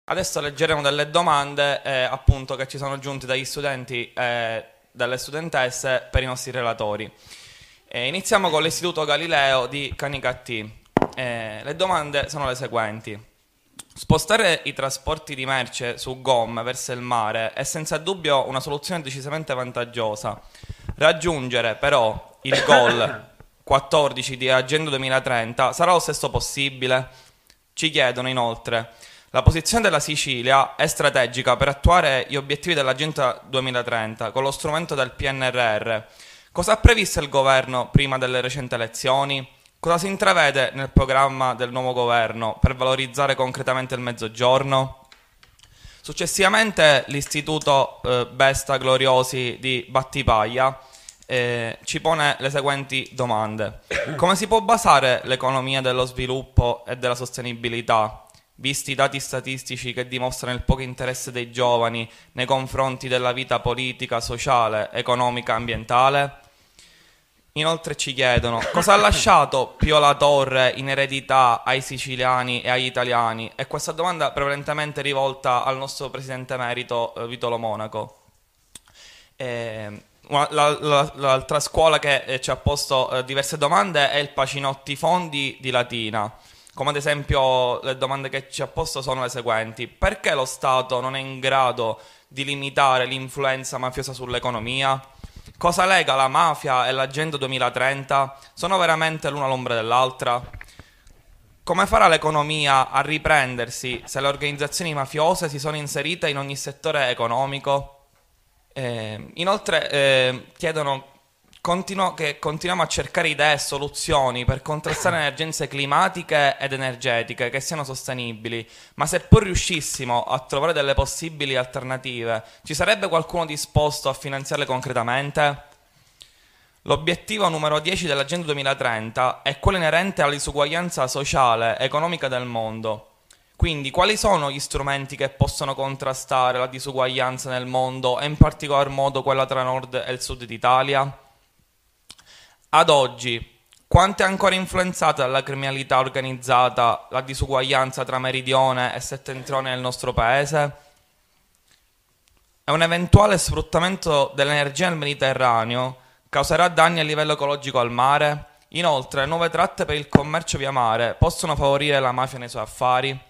Adesso leggeremo delle domande appunto che ci sono giunte dagli studenti e dalle studentesse per i nostri relatori. Iniziamo con l'Istituto Galileo di Canicattì. Le domande sono le seguenti. Spostare i trasporti di merce su gomme verso il mare è senza dubbio una soluzione decisamente vantaggiosa. Raggiungere però il goal 14 di Agenda 2030 sarà lo stesso possibile? Ci chiedono inoltre. La posizione della Sicilia è strategica per attuare gli obiettivi dell'Agenda 2030 con lo strumento del PNRR. Cosa ha previsto il governo prima delle recenti elezioni? Cosa si intravede nel programma del nuovo governo per valorizzare concretamente il Mezzogiorno? Successivamente l'Istituto Besta Gloriosi di Battipaglia ci pone le seguenti domande. Come si può basare l'economia dello sviluppo e della sostenibilità, visti i dati statistici che dimostrano il poco interesse dei giovani nei confronti della vita politica, sociale, economica e ambientale? Inoltre ci chiedono cosa ha lasciato Pio La Torre in eredità ai siciliani e agli italiani, e questa domanda prevalentemente rivolta al nostro presidente emerito Vitolo Monaco. L'altra scuola che ci ha posto diverse domande è il Pacinotti Fondi di Latina. Come ad esempio le domande che ci ha posto sono le seguenti. Perché lo Stato non è in grado di limitare l'influenza mafiosa sull'economia? Cosa lega la mafia e l'Agenda 2030? Sono veramente l'una l'ombra dell'altra? Come farà l'economia a riprendersi se le organizzazioni mafiose si sono inserite in ogni settore economico? Inoltre chiedono che continuiamo a cercare idee e soluzioni per contrastare emergenze climatiche ed energetiche che siano sostenibili, ma se poi riuscissimo a trovare delle possibili alternative, ci sarebbe qualcuno disposto a finanziarle concretamente? L'obiettivo numero 10 dell'Agenda 2030 è quello inerente alla disuguaglianza sociale e economica del mondo. Quindi, quali sono gli strumenti che possono contrastare la disuguaglianza nel mondo e in particolar modo quella tra nord e il sud d'Italia? Ad oggi, quanto è ancora influenzata dalla criminalità organizzata la disuguaglianza tra meridione e settentrione nel nostro paese? E un eventuale sfruttamento dell'energia nel Mediterraneo causerà danni a livello ecologico al mare? Inoltre, nuove tratte per il commercio via mare possono favorire la mafia nei suoi affari?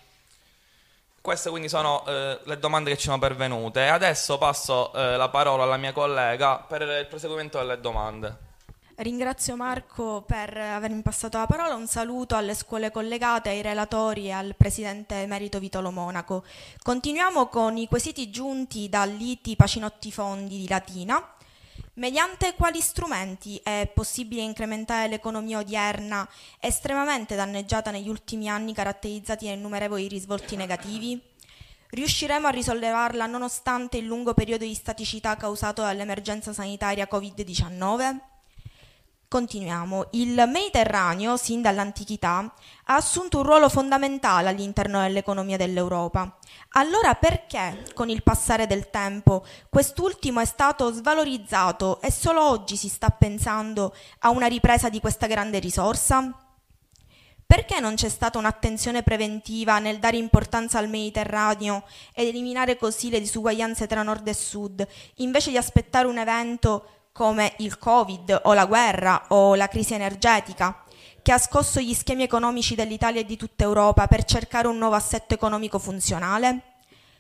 Queste quindi sono le domande che ci sono pervenute, e adesso passo la parola alla mia collega per il proseguimento delle domande. Ringrazio Marco per avermi passato la parola, un saluto alle scuole collegate, ai relatori e al presidente emerito Vitolo Monaco. Continuiamo con i quesiti giunti dall'ITI Pacinotti Fondi di Latina. Mediante quali strumenti è possibile incrementare l'economia odierna, estremamente danneggiata negli ultimi anni, caratterizzati da innumerevoli risvolti negativi? Riusciremo a risollevarla nonostante il lungo periodo di staticità causato dall'emergenza sanitaria Covid-19? Continuiamo. Il Mediterraneo, sin dall'antichità, ha assunto un ruolo fondamentale all'interno dell'economia dell'Europa. Allora perché, con il passare del tempo, quest'ultimo è stato svalorizzato e solo oggi si sta pensando a una ripresa di questa grande risorsa? Perché non c'è stata un'attenzione preventiva nel dare importanza al Mediterraneo ed eliminare così le disuguaglianze tra nord e sud, invece di aspettare un evento come il Covid o la guerra o la crisi energetica, che ha scosso gli schemi economici dell'Italia e di tutta Europa per cercare un nuovo assetto economico funzionale?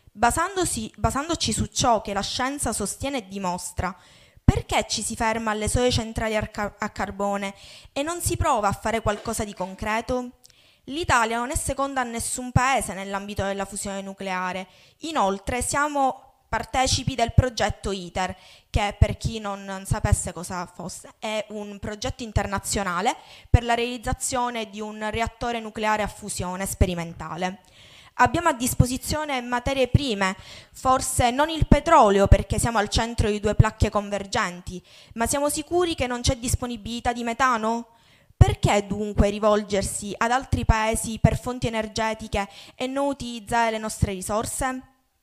Basandoci su ciò che la scienza sostiene e dimostra, perché ci si ferma alle sole centrali a carbone e non si prova a fare qualcosa di concreto? L'Italia non è seconda a nessun paese nell'ambito della fusione nucleare. Inoltre siamo partecipi del progetto ITER, che per chi non sapesse cosa fosse, è un progetto internazionale per la realizzazione di un reattore nucleare a fusione sperimentale. Abbiamo a disposizione materie prime, forse non il petrolio perché siamo al centro di due placche convergenti, ma siamo sicuri che non c'è disponibilità di metano? Perché dunque rivolgersi ad altri paesi per fonti energetiche e non utilizzare le nostre risorse?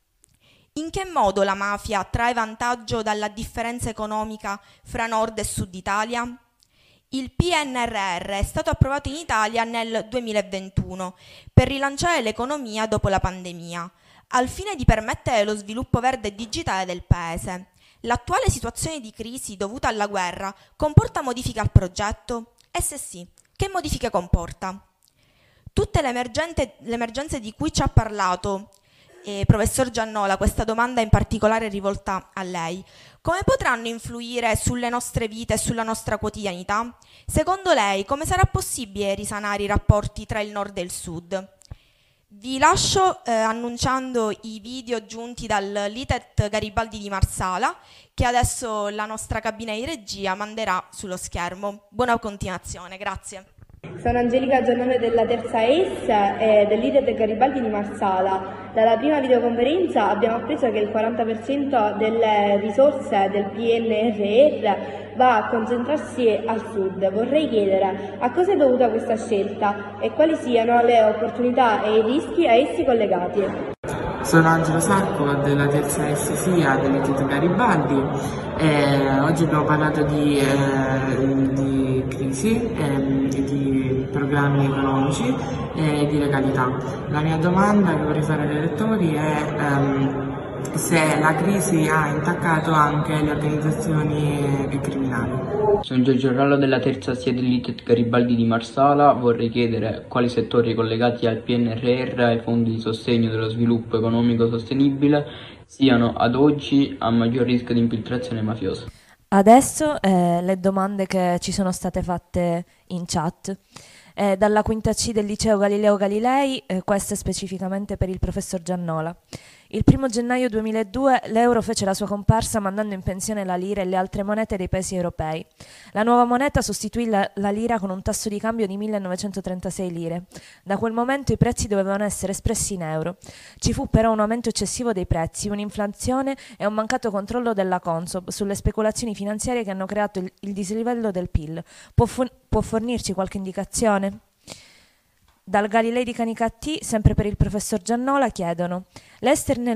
In che modo la mafia trae vantaggio dalla differenza economica fra nord e sud Italia? Il PNRR è stato approvato in Italia nel 2021 per rilanciare l'economia dopo la pandemia. al fine di permettere lo sviluppo verde e digitale del Paese. L'attuale situazione di crisi dovuta alla guerra comporta modifiche al progetto? E se sì, che modifiche comporta? Tutte le emergenze di cui ci ha parlato, professor Giannola, questa domanda in particolare è rivolta a lei, come potranno influire sulle nostre vite e sulla nostra quotidianità? Secondo lei, come sarà possibile risanare i rapporti tra il nord e il sud? Vi lascio annunciando i video giunti dal Litet Garibaldi di Marsala, che adesso la nostra cabina di regia manderà sullo schermo. Buona continuazione, grazie. Sono Angelica Giannone della terza ES e dell'ITED Garibaldi di Marsala. Dalla prima videoconferenza abbiamo appreso che il 40% delle risorse del PNRR va a concentrarsi al sud. Vorrei chiedere a cosa è dovuta questa scelta e quali siano le opportunità e i rischi a essi collegati. Sono Angelo Sarco della terza SSIA dell'ITED Garibaldi e oggi abbiamo parlato di crisi, di programmi economici e di legalità. La mia domanda che vorrei fare ai lettori è se la crisi ha intaccato anche le organizzazioni criminali. Sono Giorgio Rallo della terza SIA dell'ITED Garibaldi di Marsala. Vorrei chiedere quali settori collegati al PNRR, ai fondi di sostegno dello sviluppo economico sostenibile, siano ad oggi a maggior rischio di infiltrazione mafiosa. Adesso le domande che ci sono state fatte in chat. Dalla quinta C del liceo Galileo Galilei, queste specificamente per il professor Giannola. Il 1 gennaio 2002 l'euro fece la sua comparsa mandando in pensione la lira e le altre monete dei paesi europei. La nuova moneta sostituì la lira con un tasso di cambio di 1936 lire. Da quel momento i prezzi dovevano essere espressi in euro. Ci fu però un aumento eccessivo dei prezzi, un'inflazione e un mancato controllo della Consob sulle speculazioni finanziarie che hanno creato il dislivello del PIL. Può fornirci qualche indicazione? Dal Galilei di Canicattì, sempre per il professor Giannola, chiedono: le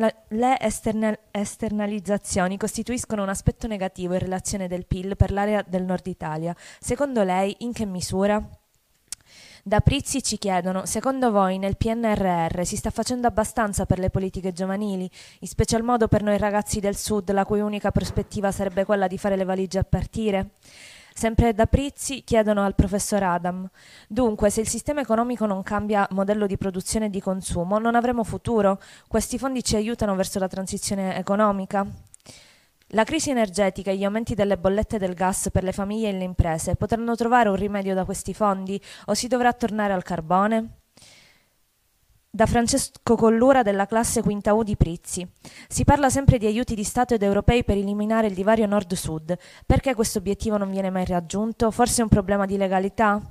esternalizzazioni costituiscono un aspetto negativo in relazione del PIL per l'area del nord Italia. Secondo lei, in che misura? Da Prizzi ci chiedono: secondo voi nel PNRR si sta facendo abbastanza per le politiche giovanili, in special modo per noi ragazzi del sud, la cui unica prospettiva sarebbe quella di fare le valigie a partire? Sempre da Prizzi chiedono al professor Adam: dunque, se il sistema economico non cambia modello di produzione e di consumo, non avremo futuro? Questi fondi ci aiutano verso la transizione economica? La crisi energetica e gli aumenti delle bollette del gas per le famiglie e le imprese potranno trovare un rimedio da questi fondi o si dovrà tornare al carbone? Da Francesco Collura della classe quinta U di Prizzi. Si parla sempre di aiuti di Stato ed europei per eliminare il divario nord-sud. Perché questo obiettivo non viene mai raggiunto? Forse è un problema di legalità?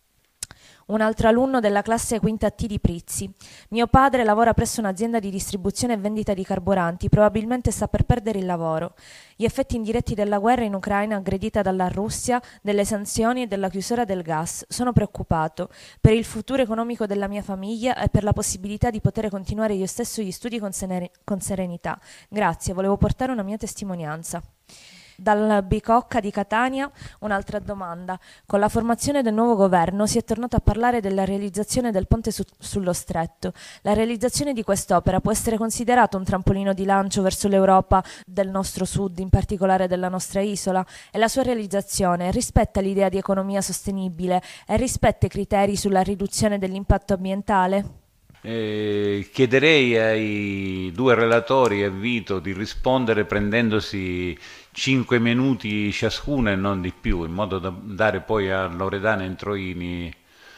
Un altro alunno della classe quinta T di Prizzi. Mio padre lavora presso un'azienda di distribuzione e vendita di carburanti, probabilmente sta per perdere il lavoro. Gli effetti indiretti della guerra in Ucraina aggredita dalla Russia, delle sanzioni e della chiusura del gas. Sono preoccupato per il futuro economico della mia famiglia e per la possibilità di poter continuare io stesso gli studi con serenità. Grazie, volevo portare una mia testimonianza. Dal Bicocca di Catania un'altra domanda. Con la formazione del nuovo governo si è tornato a parlare della realizzazione del ponte sullo Stretto. La realizzazione di quest'opera può essere considerata un trampolino di lancio verso l'Europa del nostro sud, in particolare della nostra isola, e la sua realizzazione rispetta l'idea di economia sostenibile e rispetta i criteri sulla riduzione dell'impatto ambientale? Chiederei ai due relatori e Vito di rispondere prendendosi 5 minuti ciascuno e non di più, in modo da dare poi a Loredana e Troini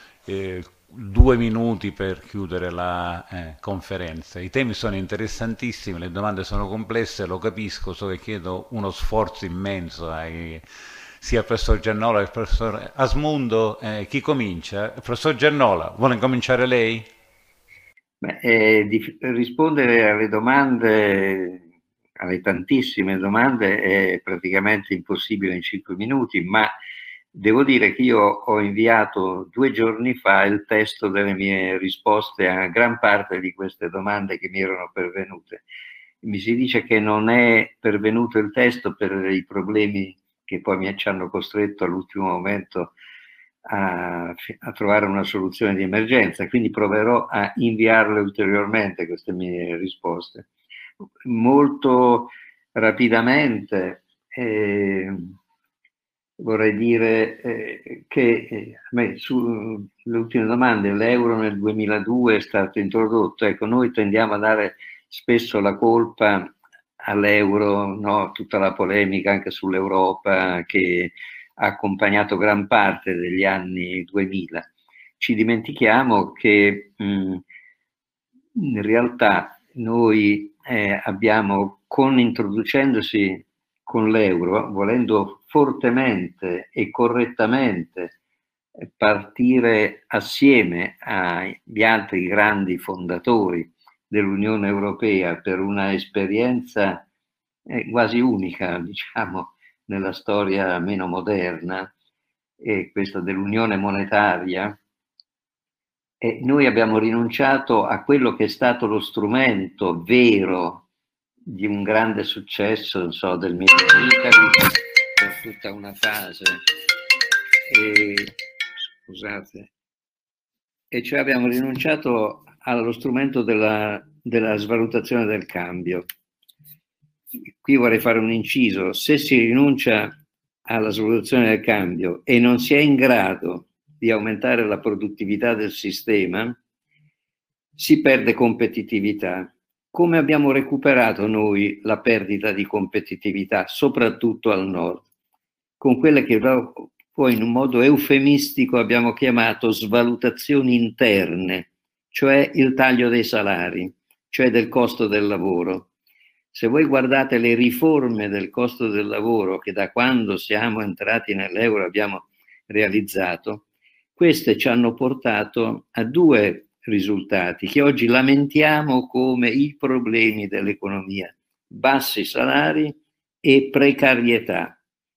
2 minuti per chiudere la conferenza. I temi sono interessantissimi, le domande sono complesse, lo capisco, so che chiedo uno sforzo immenso sia al professor Giannola che al professor Asmundo. Chi comincia? Il professor Giannola, vuole cominciare lei? Rispondere alle domande, alle tantissime domande, è praticamente impossibile in 5 minuti, ma devo dire che io ho inviato 2 giorni fa il testo delle mie risposte a gran parte di queste domande che mi erano pervenute. Mi si dice che non è pervenuto il testo per i problemi che poi ci hanno costretto all'ultimo momento a trovare una soluzione di emergenza, quindi proverò a inviarle ulteriormente queste mie risposte. Molto rapidamente vorrei dire che a me, sulle ultime domande, l'euro nel 2002 è stato introdotto, ecco, noi tendiamo a dare spesso la colpa all'euro, no? Tutta la polemica anche sull'Europa che ha accompagnato gran parte degli anni 2000. Ci dimentichiamo che in realtà noi abbiamo, introducendosi con l'euro, volendo fortemente e correttamente partire assieme agli altri grandi fondatori dell'Unione Europea per una esperienza quasi unica, diciamo, nella storia meno moderna, questa dell'Unione Monetaria, e noi abbiamo rinunciato a quello che è stato lo strumento vero di un grande successo, non so, del Made in Italy per tutta una fase, scusate, e cioè abbiamo rinunciato allo strumento della svalutazione del cambio. Qui vorrei fare un inciso: se si rinuncia alla svalutazione del cambio e non si è in grado di aumentare la produttività del sistema, si perde competitività. Come abbiamo recuperato noi la perdita di competitività, soprattutto al nord? Con quelle che poi in un modo eufemistico abbiamo chiamato svalutazioni interne, cioè il taglio dei salari, cioè del costo del lavoro. Se voi guardate le riforme del costo del lavoro che da quando siamo entrati nell'euro abbiamo realizzato, queste ci hanno portato a due risultati che oggi lamentiamo come i problemi dell'economia: bassi salari e precarietà.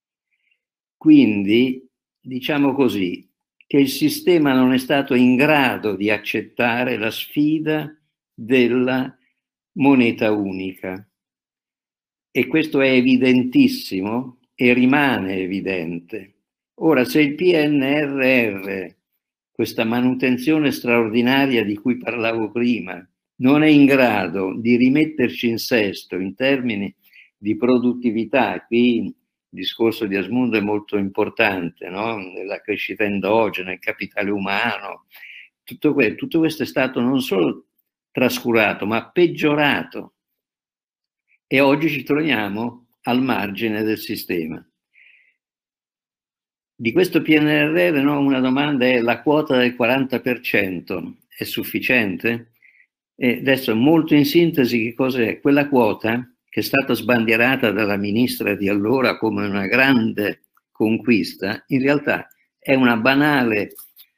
Quindi diciamo così che il sistema non è stato in grado di accettare la sfida della moneta unica, e questo è evidentissimo e rimane evidente. Ora, se il PNRR, questa manutenzione straordinaria di cui parlavo prima, non è in grado di rimetterci in sesto in termini di produttività, qui il discorso di Asmundo è molto importante, no? La crescita endogena, il capitale umano, tutto questo è stato non solo trascurato, ma peggiorato, e oggi ci troviamo al margine del sistema. Di questo PNRR, no, una domanda è: la quota del 40% è sufficiente? E adesso molto in sintesi che cos'è? Quella quota che è stata sbandierata dalla ministra di allora come una grande conquista, in realtà è una banale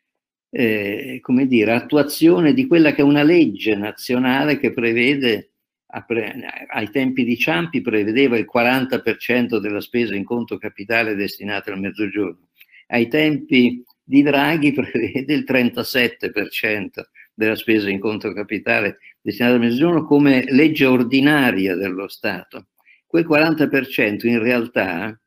come dire, attuazione di quella che è una legge nazionale che prevede, ai tempi di Ciampi prevedeva il 40% della spesa in conto capitale destinata al Mezzogiorno. Ai tempi di Draghi prevede il 37% della spesa in conto capitale destinata al Mezzogiorno come legge ordinaria dello Stato. Quel 40% in realtà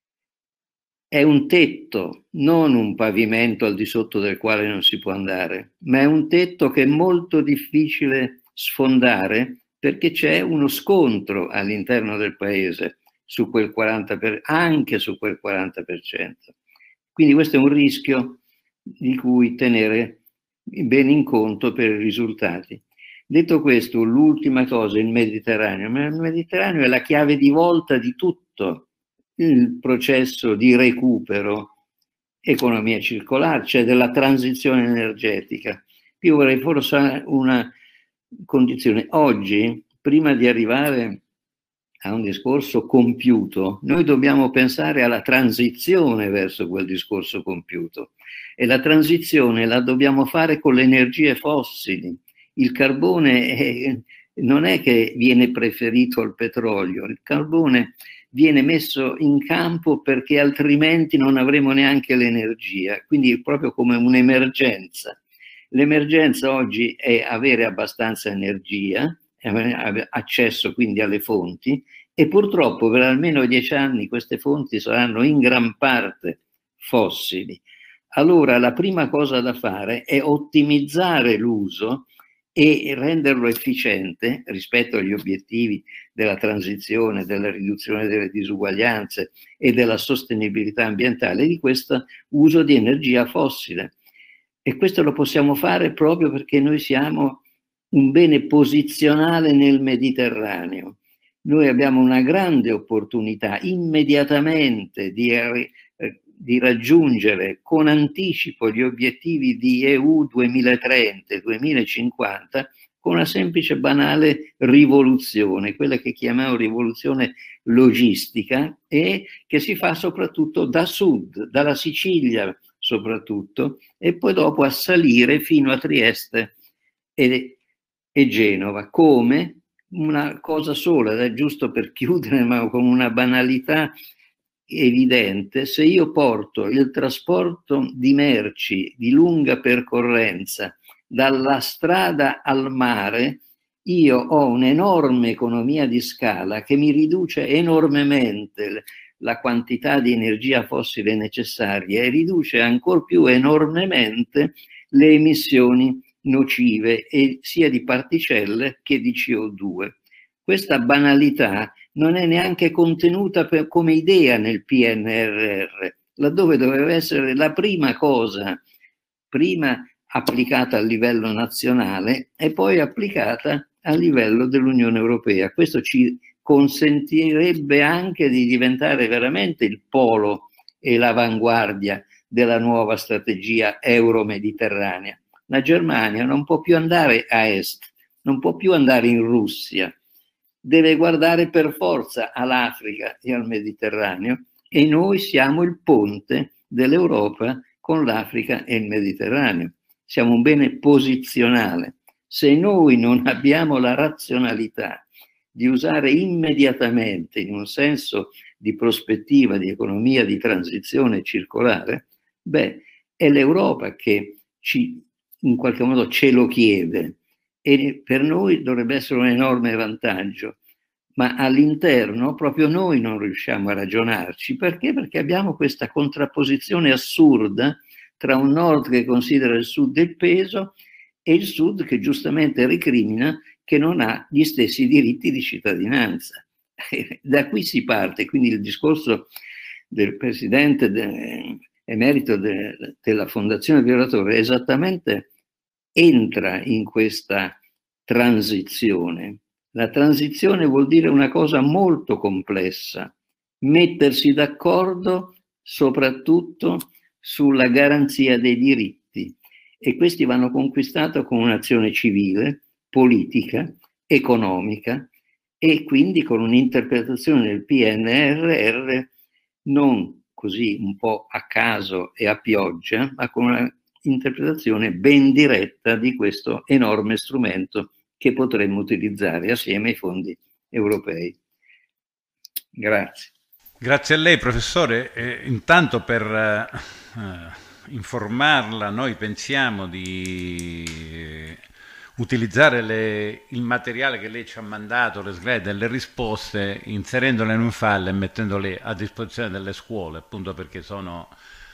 è un tetto, non un pavimento al di sotto del quale non si può andare, ma è un tetto che è molto difficile sfondare, perché c'è uno scontro all'interno del paese su quel 40%, anche su quel 40%. Quindi questo è un rischio di cui tenere bene in conto per i risultati. Detto questo, l'ultima cosa, il Mediterraneo. Ma il Mediterraneo è la chiave di volta di tutto il processo di recupero economia circolare, cioè della transizione energetica. Io vorrei forse una condizione. Oggi, prima di arrivare a un discorso compiuto, noi dobbiamo pensare alla transizione verso quel discorso compiuto, e la transizione la dobbiamo fare con le energie fossili. Il carbone non è che viene preferito al petrolio, il carbone viene messo in campo perché altrimenti non avremo neanche l'energia, quindi è proprio come un'emergenza. L'emergenza oggi è avere abbastanza energia, avere accesso quindi alle fonti, e purtroppo per almeno 10 anni queste fonti saranno in gran parte fossili. allora la prima cosa da fare è ottimizzare l'uso e renderlo efficiente rispetto agli obiettivi della transizione, della riduzione delle disuguaglianze e della sostenibilità ambientale di questo uso di energia fossile. E questo lo possiamo fare proprio perché noi siamo un bene posizionale nel Mediterraneo. Noi abbiamo una grande opportunità immediatamente di raggiungere con anticipo gli obiettivi di EU 2030 e 2050 con una semplice banale rivoluzione, quella che chiamiamo rivoluzione logistica, e che si fa soprattutto da sud, dalla Sicilia soprattutto, e poi dopo a salire fino a Trieste e Genova. Come? Una cosa sola, giusto per chiudere, ma con una banalità evidente: se io porto il trasporto di merci di lunga percorrenza dalla strada al mare, io ho un'enorme economia di scala che mi riduce enormemente la quantità di energia fossile necessaria e riduce ancor più enormemente le emissioni nocive, sia di particelle che di CO2. Questa banalità non è neanche contenuta come idea nel PNRR, laddove doveva essere la prima cosa, prima applicata a livello nazionale e poi applicata a livello dell'Unione Europea. Questo ci consentirebbe anche di diventare veramente il polo e l'avanguardia della nuova strategia euro-mediterranea. La Germania non può più andare a est, non può più andare in Russia, deve guardare per forza all'Africa e al Mediterraneo, e noi siamo il ponte dell'Europa con l'Africa e il Mediterraneo. Siamo un bene posizionale. Se noi non abbiamo la razionalità di usare immediatamente, in un senso di prospettiva, di economia di transizione circolare, è l'Europa che in qualche modo ce lo chiede, e per noi dovrebbe essere un enorme vantaggio, ma all'interno proprio noi non riusciamo a ragionarci. Perché? Perché abbiamo questa contrapposizione assurda tra un nord che considera il sud il peso e il sud che giustamente ricrimina che non ha gli stessi diritti di cittadinanza. Da qui si parte, quindi il discorso del presidente emerito della Fondazione Violatore esattamente entra in questa transizione. La transizione vuol dire una cosa molto complessa: mettersi d'accordo soprattutto sulla garanzia dei diritti, e questi vanno conquistati con un'azione civile, politica, economica, e quindi con un'interpretazione del PNRR non così un po' a caso e a pioggia, ma con un'interpretazione ben diretta di questo enorme strumento che potremmo utilizzare assieme ai fondi europei. Grazie. Grazie a lei, professore. Intanto per informarla, noi pensiamo di utilizzare il materiale che lei ci ha mandato, le slide delle risposte, inserendole in un file e mettendole a disposizione delle scuole, appunto perché sono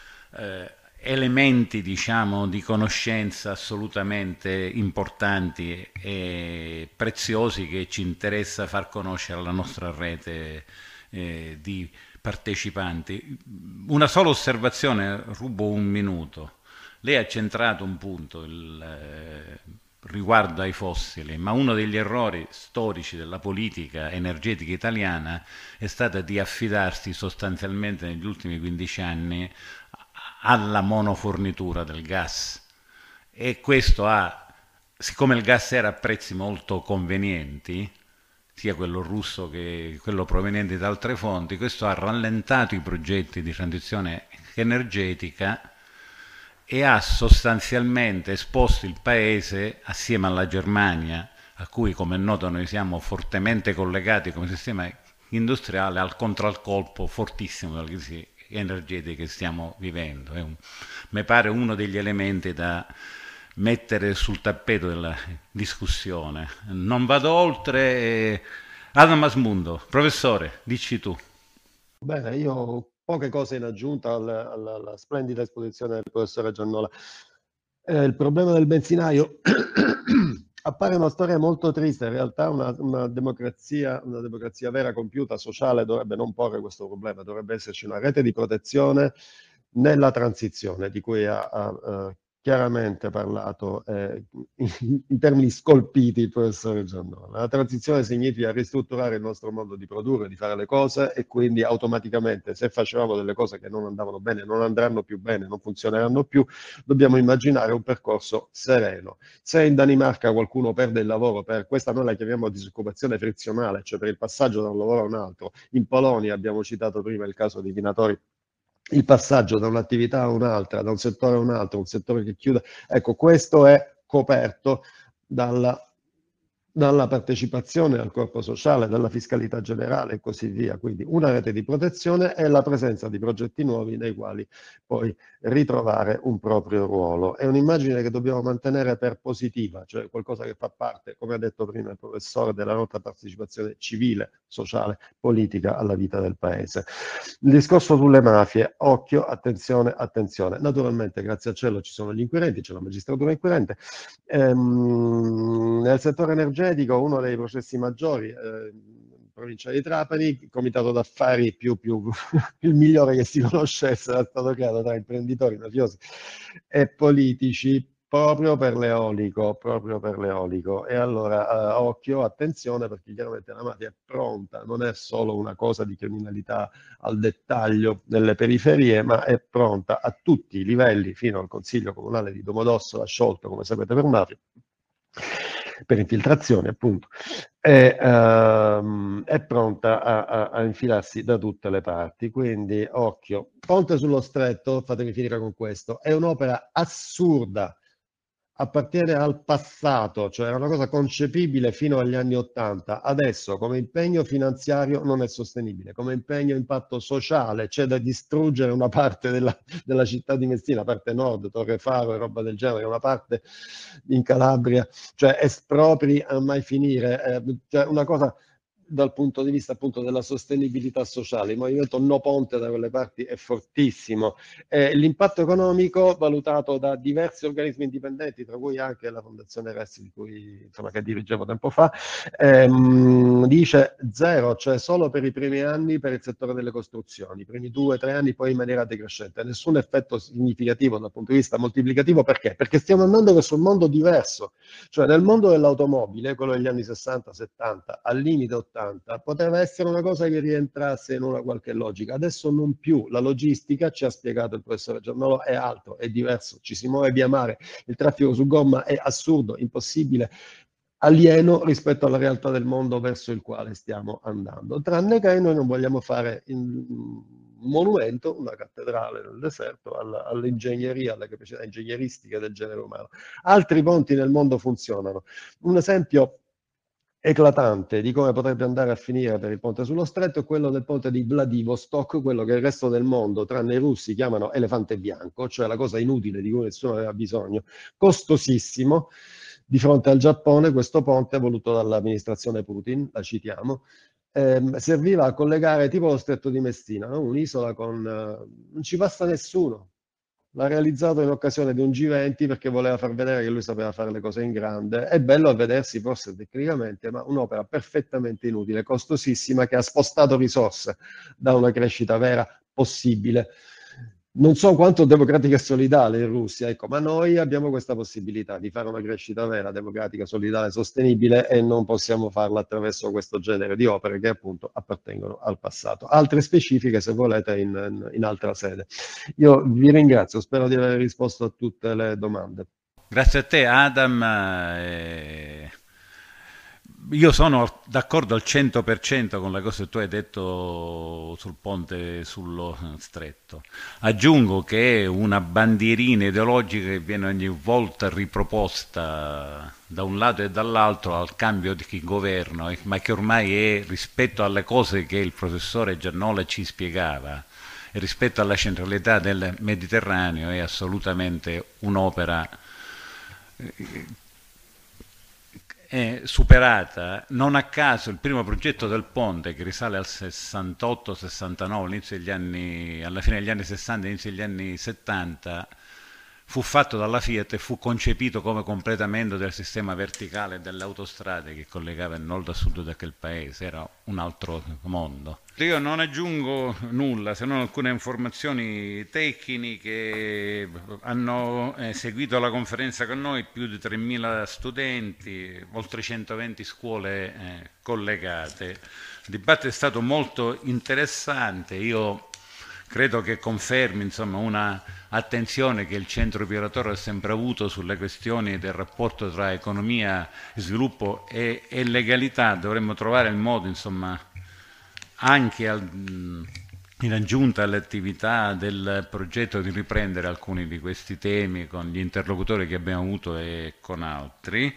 elementi, diciamo, di conoscenza assolutamente importanti e preziosi che ci interessa far conoscere alla nostra rete di partecipanti. Una sola osservazione, rubo un minuto. Lei ha centrato un punto riguardo ai fossili, ma uno degli errori storici della politica energetica italiana è stato di affidarsi sostanzialmente negli ultimi 15 anni alla monofornitura del gas, e questo siccome il gas era a prezzi molto convenienti, sia quello russo che quello proveniente da altre fonti, questo ha rallentato i progetti di transizione energetica e ha sostanzialmente esposto il paese, assieme alla Germania, a cui, come è noto, noi siamo fortemente collegati come sistema industriale, al contraccolpo fortissimo della crisi energetica che stiamo vivendo. Mi pare uno degli elementi da mettere sul tappeto della discussione. Non vado oltre. Adam Asmundo, professore, dici tu. Bene, io poche cose in aggiunta alla splendida esposizione del professore Giannola. Il problema del benzinaio appare una storia molto triste. In realtà una democrazia vera, compiuta, sociale, dovrebbe non porre questo problema. Dovrebbe esserci una rete di protezione nella transizione, di cui ha chiaramente parlato in termini scolpiti il professore Giannola. La transizione significa ristrutturare il nostro modo di produrre, di fare le cose, e quindi automaticamente, se facevamo delle cose che non andavano bene, non andranno più bene, non funzioneranno più, dobbiamo immaginare un percorso sereno. Se in Danimarca qualcuno perde il lavoro per questa, noi la chiamiamo disoccupazione frizionale, cioè per il passaggio da un lavoro a un altro. In Polonia, abbiamo citato prima il caso di Vinatori, il passaggio da un'attività a un'altra, da un settore a un altro, un settore che chiude, ecco, questo è coperto dalla partecipazione al corpo sociale, dalla fiscalità generale e così via. Quindi una rete di protezione e la presenza di progetti nuovi nei quali poi ritrovare un proprio ruolo. È un'immagine che dobbiamo mantenere per positiva, cioè qualcosa che fa parte, come ha detto prima il professore, della nostra partecipazione civile, sociale, politica alla vita del Paese. Il discorso sulle mafie, occhio, attenzione, attenzione. Naturalmente, grazie al cielo, ci sono gli inquirenti, c'è la magistratura inquirente. Nel settore energetico, uno dei processi maggiori, in provincia di Trapani, il comitato d'affari più il migliore che si conoscesse, era stato creato tra imprenditori, mafiosi e politici, proprio per l'eolico. E allora occhio, attenzione, perché chiaramente la mafia è pronta, non è solo una cosa di criminalità al dettaglio nelle periferie, ma è pronta a tutti i livelli, fino al Consiglio Comunale di Domodossola, sciolto, come sapete, per mafia, per infiltrazione appunto, è pronta a infilarsi da tutte le parti. Quindi occhio. Ponte sullo Stretto, fatemi finire con questo, è un'opera assurda, appartiene al passato, cioè era una cosa concepibile fino agli anni '80. Adesso come impegno finanziario non è sostenibile, come impegno impatto sociale c'è da distruggere una parte della città di Messina, parte nord, Torre Faro e roba del genere, una parte in Calabria, cioè espropri a mai finire, cioè una cosa dal punto di vista appunto della sostenibilità sociale. Il movimento No Ponte da quelle parti è fortissimo. L'impatto economico, valutato da diversi organismi indipendenti, tra cui anche la Fondazione Ressi, di cui, insomma, che dirigevo tempo fa, dice zero, cioè solo per i primi anni per il settore delle costruzioni, i primi 2 o 3 anni, poi in maniera decrescente. Nessun effetto significativo dal punto di vista moltiplicativo. Perché? Perché stiamo andando verso un mondo diverso. Cioè nel mondo dell'automobile, quello degli anni 60-70, al limite 80, poteva essere una cosa che rientrasse in una qualche logica. Adesso non più. La logistica, ci ha spiegato il professore Giannolo, è altro, è diverso. Ci si muove via mare, il traffico su gomma è assurdo, impossibile, alieno rispetto alla realtà del mondo verso il quale stiamo andando. Tranne che noi non vogliamo fare un monumento, una cattedrale nel deserto, all'ingegneria, alle capacità ingegneristiche del genere umano. Altri ponti nel mondo funzionano. Un esempio eclatante di come potrebbe andare a finire per il ponte sullo Stretto è quello del ponte di Vladivostok, quello che il resto del mondo, tranne i russi, chiamano elefante bianco, cioè la cosa inutile di cui nessuno aveva bisogno, costosissimo. Di fronte al Giappone, questo ponte, voluto dall'amministrazione Putin, la citiamo, serviva a collegare tipo lo Stretto di Messina, no? Un'isola con... non ci passa nessuno. L'ha realizzato in occasione di un G20 perché voleva far vedere che lui sapeva fare le cose in grande. È bello a vedersi forse tecnicamente, ma un'opera perfettamente inutile, costosissima, che ha spostato risorse da una crescita vera possibile. Non so quanto democratica e solidale in Russia, ecco, ma noi abbiamo questa possibilità di fare una crescita vera, democratica, solidale, sostenibile, e non possiamo farla attraverso questo genere di opere che appunto appartengono al passato. Altre specifiche, se volete, in altra sede. Io vi ringrazio, spero di aver risposto a tutte le domande. Grazie a te, Adam. Io sono d'accordo al 100% con le cose che tu hai detto sul ponte sullo Stretto. Aggiungo che è una bandierina ideologica che viene ogni volta riproposta da un lato e dall'altro al cambio di chi governa, ma che ormai è, rispetto alle cose che il professore Giannola ci spiegava e rispetto alla centralità del Mediterraneo, è assolutamente un'opera superata. Non a caso il primo progetto del ponte, che risale al 68-69, alla fine degli anni 60 inizio degli anni 70, fu fatto dalla Fiat e fu concepito come completamento del sistema verticale delle autostrade che collegava il nord a sud di quel paese. Era un altro mondo. Io non aggiungo nulla se non alcune informazioni tecniche. Hanno seguito la conferenza con noi più di 3.000 studenti, oltre 120 scuole collegate. Il dibattito è stato molto interessante. Io credo che confermi, insomma, una attenzione che il centro Piratoro ha sempre avuto sulle questioni del rapporto tra economia, sviluppo e legalità. Dovremmo trovare il modo, insomma, anche in aggiunta alle attività del progetto, di riprendere alcuni di questi temi con gli interlocutori che abbiamo avuto e con altri.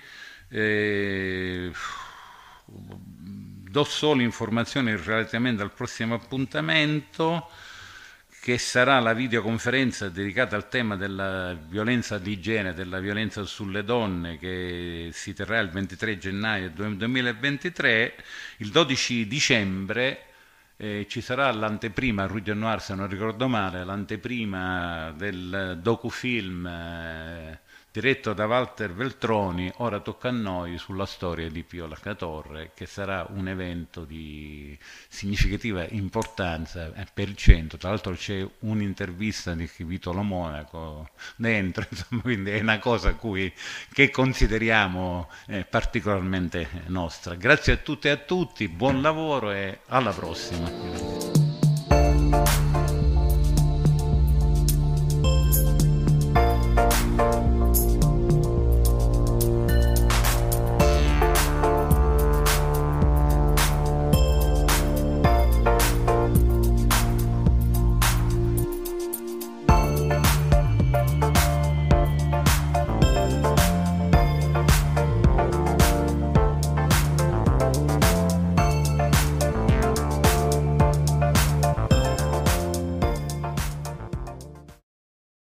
Do solo informazioni relativamente al prossimo appuntamento, che sarà la videoconferenza dedicata al tema della violenza di genere, della violenza sulle donne, che si terrà il 23 gennaio 2023. Il 12 dicembre ci sarà l'anteprima a Rue de Noir, se non ricordo male, l'anteprima del docufilm diretto da Walter Veltroni, Ora tocca a noi, sulla storia di Pio La Torre, che sarà un evento di significativa importanza per il centro. Tra l'altro c'è un'intervista di Vitolo Monaco dentro, insomma, quindi è una cosa che consideriamo particolarmente nostra. Grazie a tutte e a tutti, buon lavoro e alla prossima.